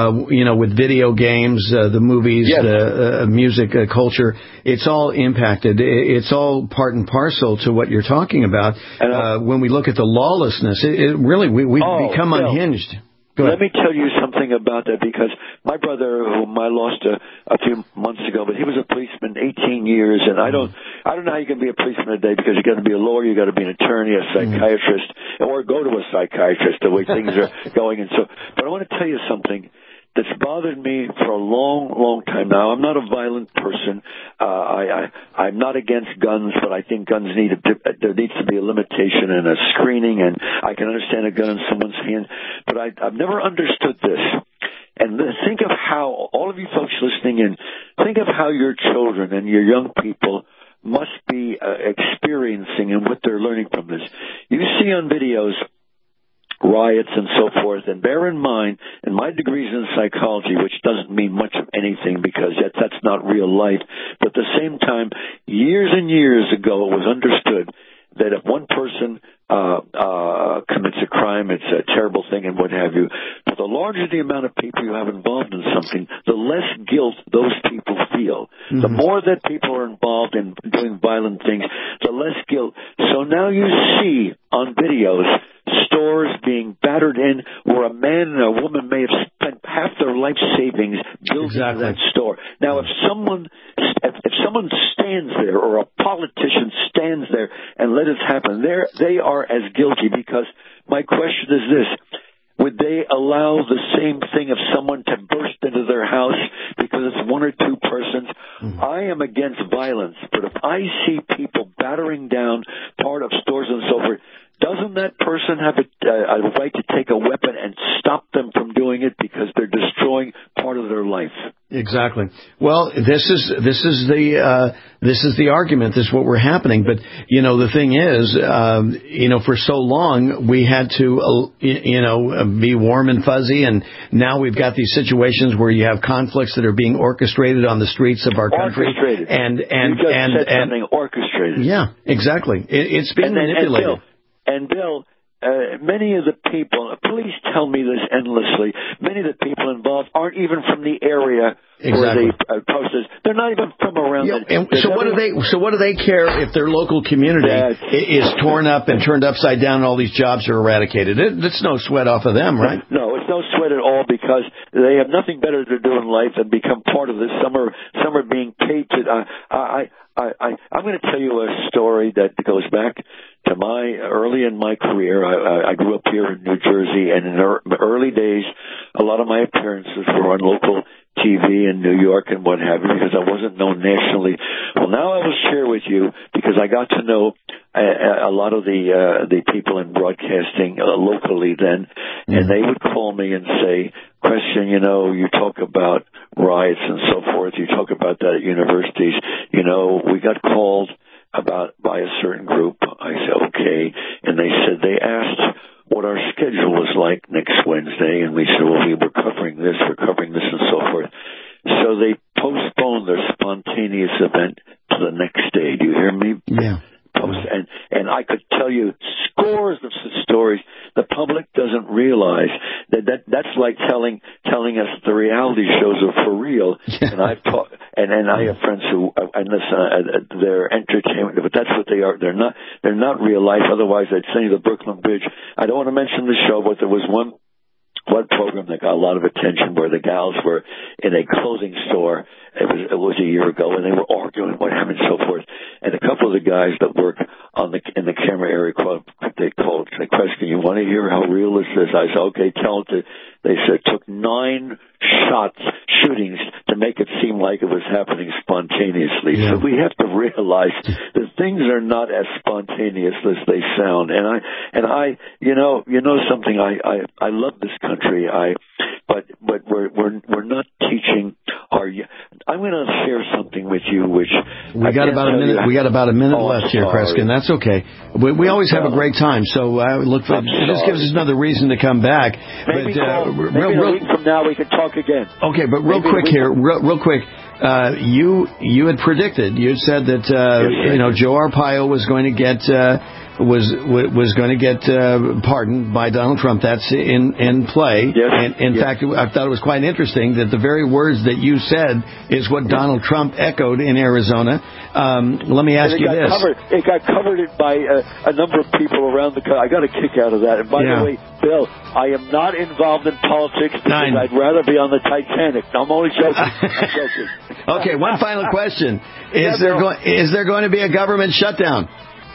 with video games, the movies, the music, culture. It's all impacted. It's all part and parcel to what you're talking about. When we look at the lawlessness, we've become unhinged. Let me tell you something about that, because my brother, whom I lost a few months ago, but he was a policeman 18 years, and I don't know how you can be a policeman today, because you got to be a lawyer, you got to be an attorney, a psychiatrist, or go to a psychiatrist the way things are going. But I want to tell you something that's bothered me for a long, long time now. I'm not a violent person. I'm not against guns, but I think guns there needs to be a limitation and a screening, and I can understand a gun in someone's hand, but I've never understood this. And think of how, all of you folks listening in, think of how your children and your young people must be experiencing and what they're learning from this. You see on videos riots and so forth, and bear in mind, and my degree's in psychology, which doesn't mean much of anything because that's not real life, but at the same time, years and years ago it was understood that if one person commits a crime, it's a terrible thing and what have you, but the larger the amount of people you have involved in something, the less guilt those people feel. Mm-hmm. The more that people are involved in doing violent things, the less guilt. So now you see on videos stores being battered in where a man and a woman may have spent half their life savings building that store. Now, if someone stands there, or a politician stands there and let it happen, they are as guilty, because my question is this: would they allow the same thing if someone to burst into their house because it's one or two persons? I am against violence, but if I see people battering down part of stores and so forth, doesn't that person have a right to take a weapon and stop them from doing it because they're destroying part of their life? Exactly. Well, this is the argument. This is what we're happening. But the thing is, for so long we had to be warm and fuzzy, and now we've got these situations where you have conflicts that are being orchestrated on the streets of our country. Orchestrated. And you just said something orchestrated. Yeah, exactly. It's being manipulated. And Bill, many of the people, please tell me this endlessly, many of the people involved aren't even from the area where they posted. They're not even from around it. So what do they care if their local community is torn up and turned upside down and all these jobs are eradicated? It's no sweat off of them, right? No, it's no sweat at all, because they have nothing better to do in life than become part of this. Some are being paid to. I'm going to tell you a story that goes back to early in my career. I grew up here in New Jersey, and in the early days, a lot of my appearances were on local TV in New York and what have you, because I wasn't known nationally. Well, now I will share with you, because I got to know a lot of the people in broadcasting locally then, and they would call me and say, "Question, you talk about riots and so forth. You talk about that at universities. We got called by a certain group." I said, "Okay," and they asked what our schedule was like next Wednesday, and we said, "Well, we're covering this, and so forth." So they postponed their spontaneous event to the next day. Do you hear me? Yeah. And I could tell you scores of stories. The public doesn't realize that's like telling us the reality shows are for real. And I've taught, and I have friends who, and listen, they're entertainment, but that's what they are. They're not real life. Otherwise, I'd send you the Brooklyn Bridge. I don't want to mention the show, but there was one program that got a lot of attention where the gals were in a clothing store. It was a year ago, and they were arguing what happened and so forth. And a couple of the guys that work in the camera area they called. They said, "Question, you want to hear how real this is?" I said, "Okay, tell it." They said it took 9 shootings to make it seem like it was happening spontaneously. Yeah. So we have to realize that things are not as spontaneous as they sound. And I something. I love this country. But we're not teaching our. I'm going to share something with you, which we got about a minute. We got about a minute left here, Kreskin. That's okay. We always have a great time. So look for this gives us another reason to come back. Maybe a week from now we can talk again. Okay, but real quick here, real quick. You had predicted. You said that Joe Arpaio was going to get. Was going to get pardoned by Donald Trump. That's in play. Yes. And in fact, I thought it was quite interesting that the very words that you said is what Donald Trump echoed in Arizona. Let me ask you this. It got covered by a number of people around the country. I got a kick out of that. And by the way, Bill, I am not involved in politics because I'd rather be on the Titanic. I'm only joking. Okay, one final question. Is there going to be a government shutdown?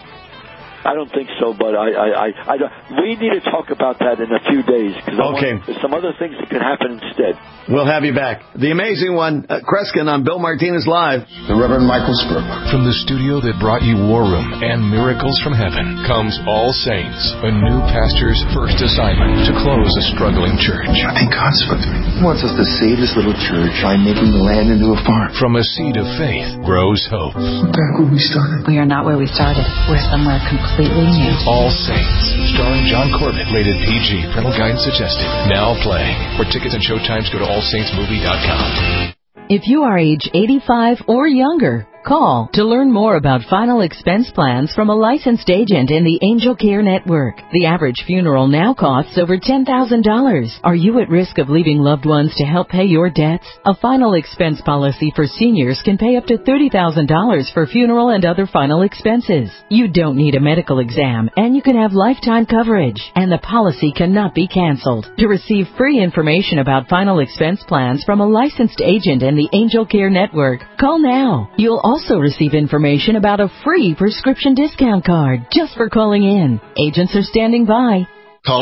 I don't think so, but we need to talk about that in a few days, because there's some other things that can happen instead. We'll have you back. The amazing one, Kreskin on Bill Martinez Live. The Reverend Michael Spurlock. From the studio that brought you War Room and Miracles from Heaven comes All Saints, a new pastor's first assignment to close a struggling church. I think God's with me. He wants us to save this little church by making the land into a farm. From a seed of faith grows hope. We're back where we started. We are not where we started. We're somewhere completely new. All Saints, starring John Corbett, rated PG, parental guidance suggested. Now playing. For tickets and showtimes, go to allsaintsmovie.com. If you are age 85 or younger, call to learn more about final expense plans from a licensed agent in the Angel Care Network. The average funeral now costs over $10,000. Are you at risk of leaving loved ones to help pay your debts? A final expense policy for seniors can pay up to $30,000 for funeral and other final expenses. You don't need a medical exam, and you can have lifetime coverage, and the policy cannot be canceled. To receive free information about final expense plans from a licensed agent in the Angel Care Network, call now. You'll also receive information about a free prescription discount card just for calling in. Agents are standing by. Call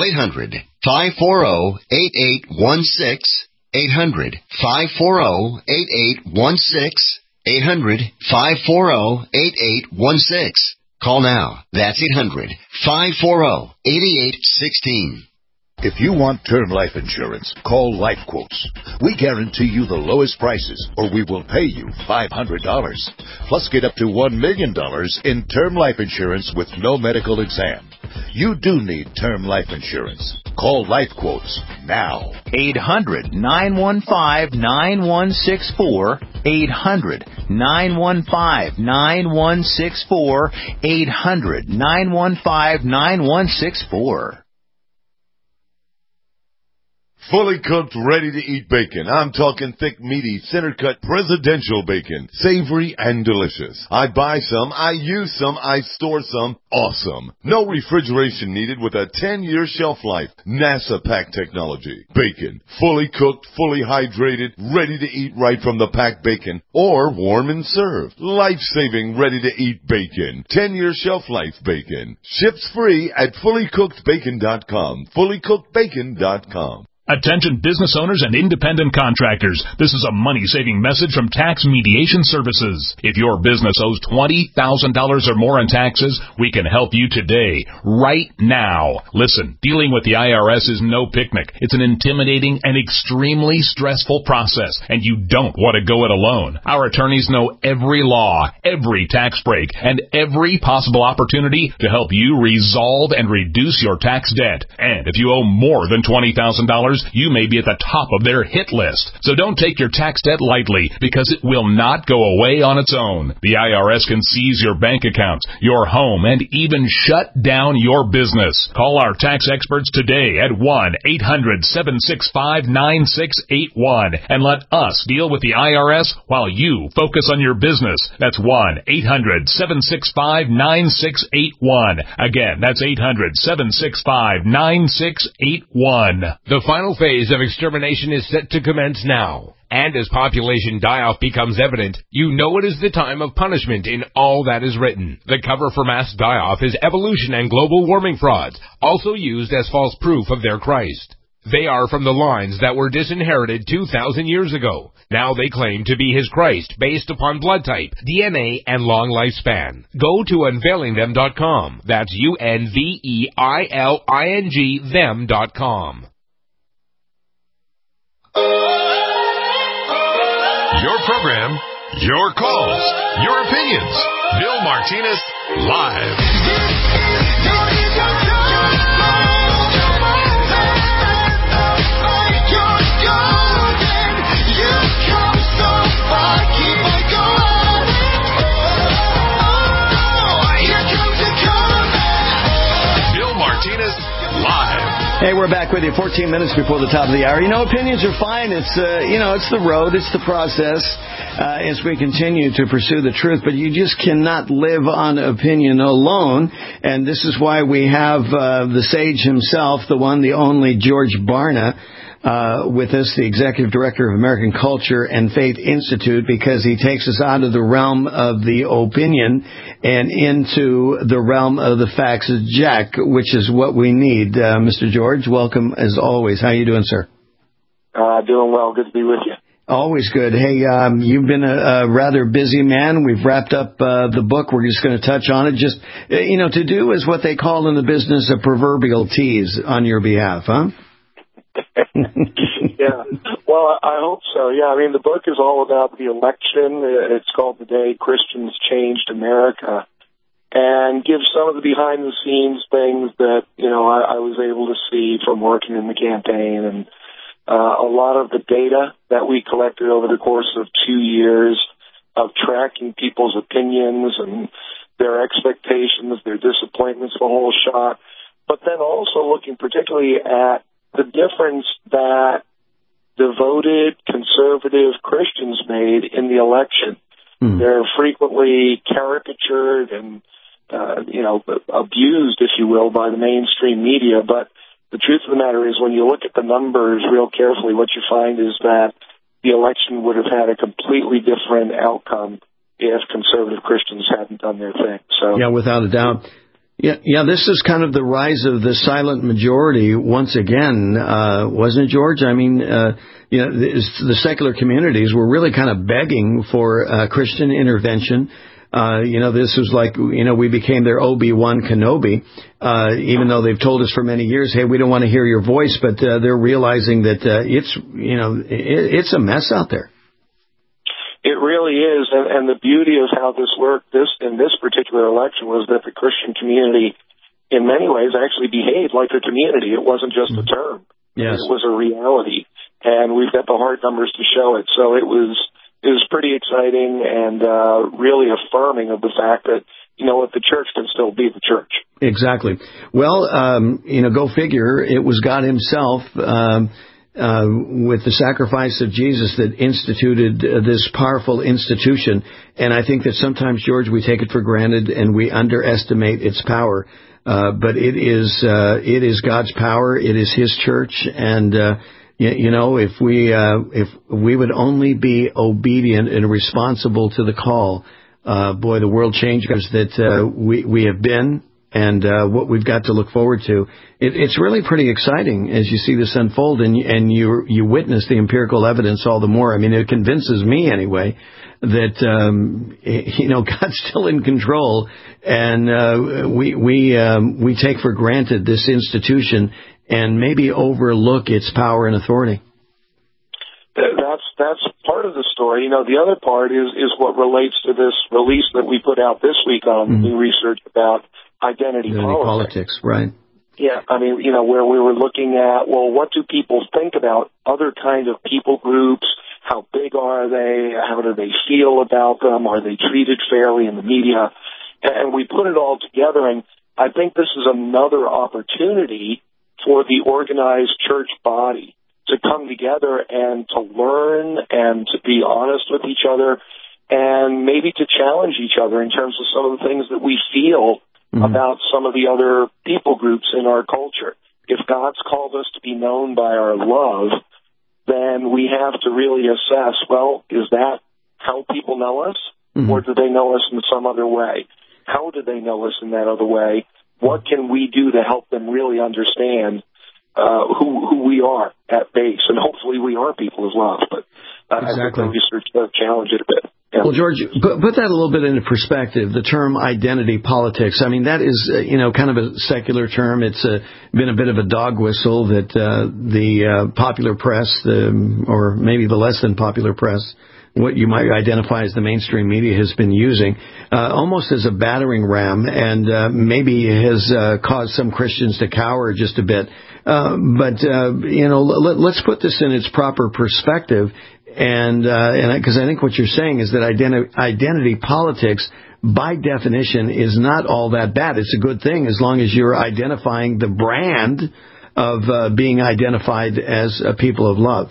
800-540-8816. 800-540-8816. 800-540-8816. Call now. That's 800-540-8816. If you want term life insurance, call Life Quotes. We guarantee you the lowest prices, or we will pay you $500. Plus, get up to $1 million in term life insurance with no medical exam. You do need term life insurance. Call Life Quotes now. 800-915-9164. 800-915-9164. 800-915-9164. Fully cooked, ready-to-eat bacon. I'm talking thick, meaty, center-cut presidential bacon. Savory and delicious. I buy some, I use some, I store some. Awesome. No refrigeration needed with a 10-year shelf life. NASA pack technology. Bacon. Fully cooked, fully hydrated, ready to eat right from the packed bacon. Or warm and served. Life-saving, ready-to-eat bacon. 10-year shelf life bacon. Ships free at fullycookedbacon.com. Fullycookedbacon.com. Attention business owners and independent contractors. This is a money-saving message from Tax Mediation Services. If your business owes $20,000 or more in taxes, we can help you today, right now. Listen, dealing with the IRS is no picnic. It's an intimidating and extremely stressful process, and you don't want to go it alone. Our attorneys know every law, every tax break, and every possible opportunity to help you resolve and reduce your tax debt. And if you owe more than $20,000, you may be at the top of their hit list. So don't take your tax debt lightly, because it will not go away on its own. The IRS can seize your bank accounts, your home, and even shut down your business. Call our tax experts today at 1-800-765-9681 and let us deal with the IRS while you focus on your business. That's 1-800-765-9681. Again, that's 800-765-9681. The final phase of extermination is set to commence now. And as population die-off becomes evident, you know it is the time of punishment in all that is written. The cover for mass die-off is evolution and global warming frauds, also used as false proof of their Christ. They are from the lines that were disinherited 2,000 years ago. Now they claim to be his Christ based upon blood type, DNA, and long lifespan. Go to unveilingthem.com. That's UNVEILING them.com. Your program, your calls, your opinions. Bill Martinez, live. Bill Martinez, live. Hey, we're back with you 14 minutes before the top of the hour. You know, opinions are fine. It's, it's the road. It's the process as we continue to pursue the truth. But you just cannot live on opinion alone. And this is why we have the sage himself, the one, the only George Barna, with us, the Executive Director of American Culture and Faith Institute, because he takes us out of the realm of the opinion and into the realm of the facts. Jack, which is what we need. Mr. George, welcome as always. How you doing, sir? Doing well. Good to be with you. Always good. Hey, you've been a rather busy man. We've wrapped up the book. We're just going to touch on it. Just, to do is what they call in the business a proverbial tease on your behalf, huh? Yeah. Well, I hope so. Yeah, I mean, the book is all about the election. It's called The Day Christians Changed America, and gives some of the behind-the-scenes things that, I was able to see from working in the campaign, and a lot of the data that we collected over the course of 2 years of tracking people's opinions and their expectations, their disappointments, the whole shot, but then also looking particularly at the difference that devoted conservative Christians made in the election. They're frequently caricatured and, abused, if you will, by the mainstream media. But the truth of the matter is, when you look at the numbers real carefully, what you find is that the election would have had a completely different outcome if conservative Christians hadn't done their thing. So, yeah, without a doubt. Yeah, this is kind of the rise of the silent majority once again, wasn't it, George? I mean, the secular communities were really kind of begging for Christian intervention. This was like, we became their Obi-Wan Kenobi, even though they've told us for many years, hey, we don't want to hear your voice, but they're realizing that it's a mess out there. It really is, and the beauty of how this worked in this particular election was that the Christian community, in many ways, actually behaved like a community. It wasn't just a term. Yes. It was a reality, and we've got the hard numbers to show it. So it was pretty exciting and really affirming of the fact that, the church can still be the church. Exactly. Well, go figure. It was God himself, with the sacrifice of Jesus, that instituted this powerful institution. And I think that sometimes, George, we take it for granted and we underestimate its power. But it is God's power. It is his church. And, if we would only be obedient and responsible to the call, the world changers that we have been and what we've got to look forward to. It's really pretty exciting as you see this unfold, and you witness the empirical evidence all the more. I mean, it convinces me anyway that God's still in control, and we take for granted this institution and maybe overlook its power and authority. That's part of the story. The other part is what relates to this release that we put out this week on new research about identity politics. Right. Yeah, I mean, where we were looking at, well, what do people think about other kind of people groups? How big are they? How do they feel about them? Are they treated fairly in the media? And we put it all together, and I think this is another opportunity for the organized church body to come together and to learn and to be honest with each other and maybe to challenge each other in terms of some of the things that we feel about some of the other people groups in our culture. If God's called us to be known by our love, then we have to really assess, well, is that how people know us? Or do they know us in some other way? How do they know us in that other way? What can we do to help them really understand who we are at base? And hopefully we are people of love, but I think the research does challenge it a bit. Yeah. Well, George, put that a little bit into perspective, the term identity politics. I mean, that is, kind of a secular term. It's been a bit of a dog whistle that the popular press, or maybe the less than popular press, what you might identify as the mainstream media, has been using almost as a battering ram, and maybe has caused some Christians to cower just a bit. But let's put this in its proper perspective. And because I think what you're saying is that identity politics, by definition, is not all that bad. It's a good thing as long as you're identifying the brand of being identified as a people of love.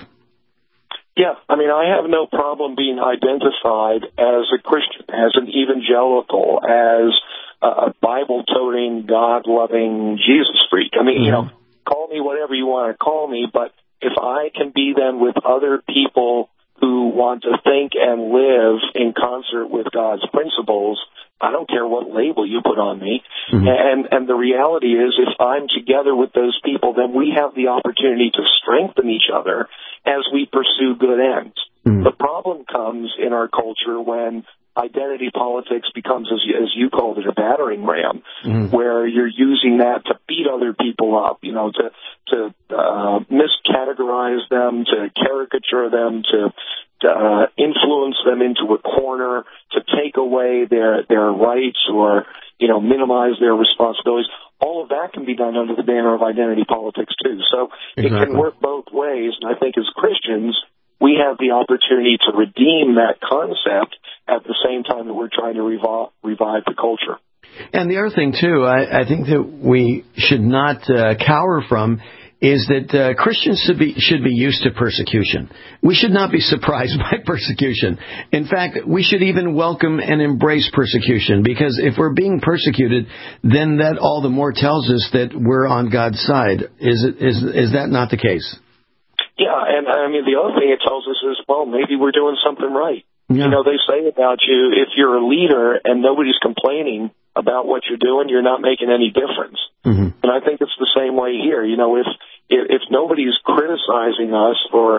Yeah, I mean, I have no problem being identified as a Christian, as an evangelical, as a Bible-toting, God-loving Jesus freak. I mean, call me whatever you want to call me, but if I can be then with other people who want to think and live in concert with God's principles, I don't care what label you put on me. And the reality is, if I'm together with those people, then we have the opportunity to strengthen each other as we pursue good ends. The problem comes in our culture when identity politics becomes, as you called it, a battering ram, where you're using that to beat other people up, to miscategorize them, to caricature them, to influence them into a corner, to take away their rights or, minimize their responsibilities. All of that can be done under the banner of identity politics, too. So it can work both ways, and I think as Christians, we have the opportunity to redeem that concept at the same time that we're trying to revive the culture. And the other thing, too, I think that we should not cower from is that Christians should be used to persecution. We should not be surprised by persecution. In fact, we should even welcome and embrace persecution, because if we're being persecuted, then that all the more tells us that we're on God's side. Is that not the case? Yeah, and I mean, the other thing it tells us is, well, maybe we're doing something right. Yeah. They say about you, if you're a leader and nobody's complaining about what you're doing, you're not making any difference. And I think it's the same way here. If nobody's criticizing us for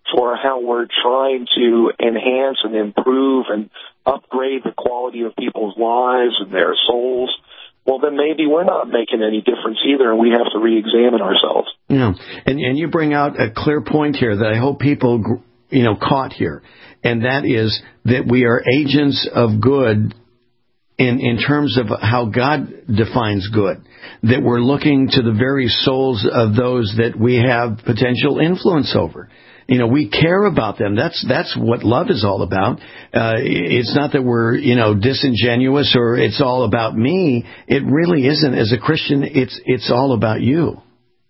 for how we're trying to enhance and improve and upgrade the quality of people's lives and their souls, well, then maybe we're not making any difference either, and we have to re-examine ourselves. Yeah, and you bring out a clear point here that I hope people, caught here, and that is that we are agents of good in terms of how God defines good, that we're looking to the very souls of those that we have potential influence over. We care about them. That's what love is all about. It's not that we're, disingenuous or it's all about me. It really isn't. As a Christian, it's all about you.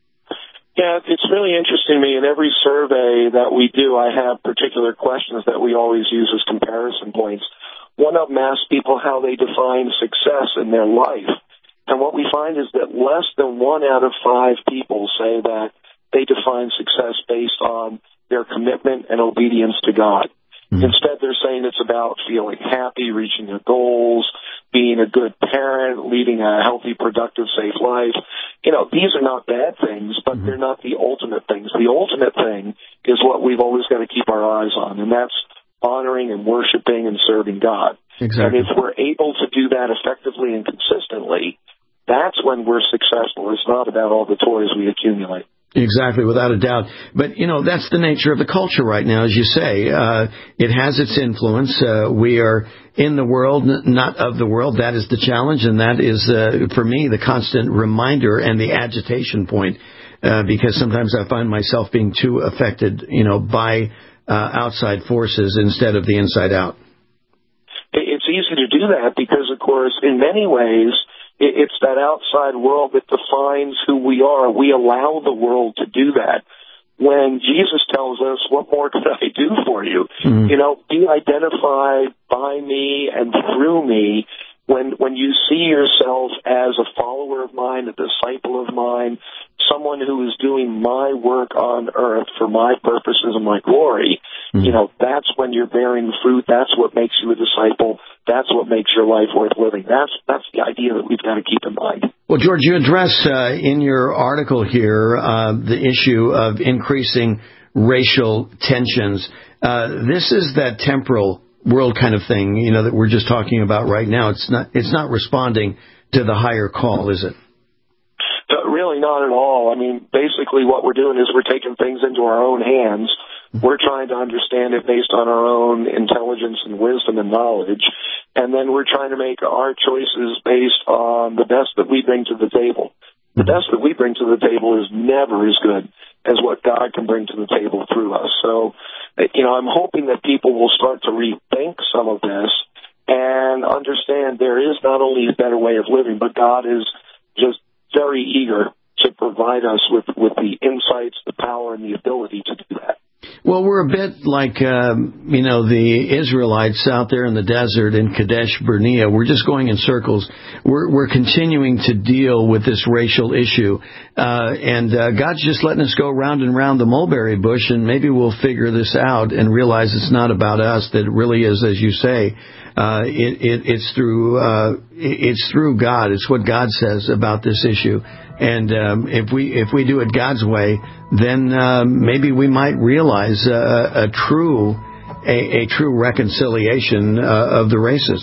Yeah, it's really interesting to me. In every survey that we do, I have particular questions that we always use as comparison points. One of them asks people how they define success in their life. And what we find is that less than 1 out of 5 people say that they define success based on their commitment and obedience to God. Mm-hmm. Instead, they're saying it's about feeling happy, reaching their goals, being a good parent, leading a healthy, productive, safe life. These are not bad things, but they're not the ultimate things. The ultimate thing is what we've always got to keep our eyes on, and that's honoring and worshiping and serving God. Exactly. And if we're able to do that effectively and consistently, that's when we're successful. It's not about all the toys we accumulate. Exactly, without a doubt. But, that's the nature of the culture right now, as you say. It has its influence. We are in the world, not of the world. That is the challenge, and that is, for me, the constant reminder and the agitation point, because sometimes I find myself being too affected, by outside forces instead of the inside out. It's easy to do that because, of course, in many ways, it's that outside world that defines who we are. We allow the world to do that. When Jesus tells us, what more could I do for you? Mm-hmm. Be identified by me and through me. When you see yourself as a follower of mine, a disciple of mine, someone who is doing my work on earth for my purposes and my glory, that's when you're bearing fruit. That's what makes you a disciple. That's what makes your life worth living. That's the idea that we've got to keep in mind. Well, George, you address in your article here the issue of increasing racial tensions. This is that temporal world kind of thing, that we're just talking about right now. It's not responding to the higher call, is it? Really not at all. I mean, basically what we're doing is we're taking things into our own hands. We're trying to understand it based on our own intelligence and wisdom and knowledge. And then we're trying to make our choices based on the best that we bring to the table. The best that we bring to the table is never as good as what God can bring to the table through us. So, I'm hoping that people will start to rethink some of this and understand there is not only a better way of living, but God is just very eager to provide us with the insights, the power, and the ability to do that. Well, we're a bit like, the Israelites out there in the desert in Kadesh Barnea. We're just going in circles. We're continuing to deal with this racial issue. And God's just letting us go round and round the mulberry bush, and maybe we'll figure this out and realize it's not about us, that it really is, as you say, it's through God. It's what God says about this issue. And if we do it God's way, then maybe we might realize a true reconciliation of the races.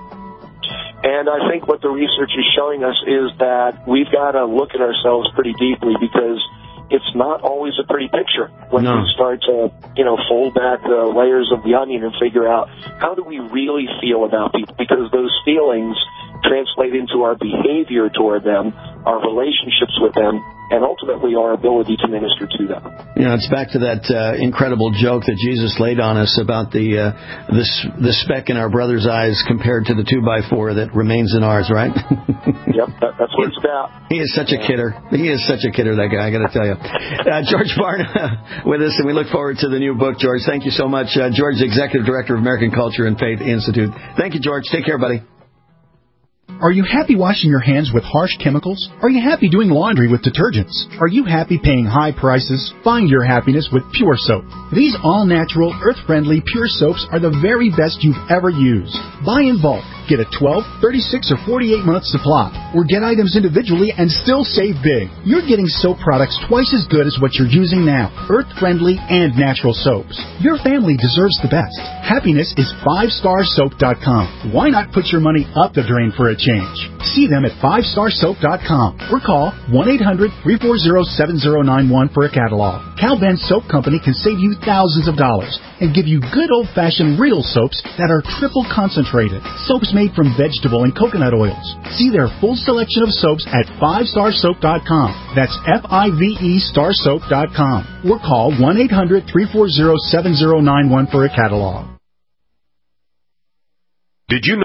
And I think what the research is showing us is that we've got to look at ourselves pretty deeply, because it's not always a pretty picture when we start to, fold back the layers of the onion and figure out how do we really feel about people, because those feelings translate into our behavior toward them, our relationships with them, and ultimately our ability to minister to them. It's back to that incredible joke that Jesus laid on us about the speck in our brother's eyes compared to the 2x4 that remains in ours, right? Yep, that's what it's about. He is such a kidder. He is such a kidder, that guy, I got to tell you. George Barna with us, and we look forward to the new book, George. Thank you so much. George, Executive Director of American Culture and Faith Institute. Thank you, George. Take care, buddy. Are you happy washing your hands with harsh chemicals? Are you happy doing laundry with detergents? Are you happy paying high prices? Find your happiness with Pure Soap. These all-natural, earth-friendly Pure Soaps are the very best you've ever used. Buy in bulk. Get a 12, 36, or 48-month supply, or get items individually and still save big. You're getting soap products twice as good as what you're using now. Earth-friendly and natural soaps. Your family deserves the best. Happiness is 5starsoap.com. Why not put your money up the drain for a change? See them at 5starsoap.com or call 1-800-340-7091 for a catalog. Cal Ben Soap Company can save you thousands of dollars and give you good old-fashioned real soaps that are triple concentrated. Soaps made from vegetable and coconut oils. See their full selection of soaps at 5starsoap.com. That's F-I-V-E starsoap.com. Or call 1-800-340-7091 for a catalog. Did you know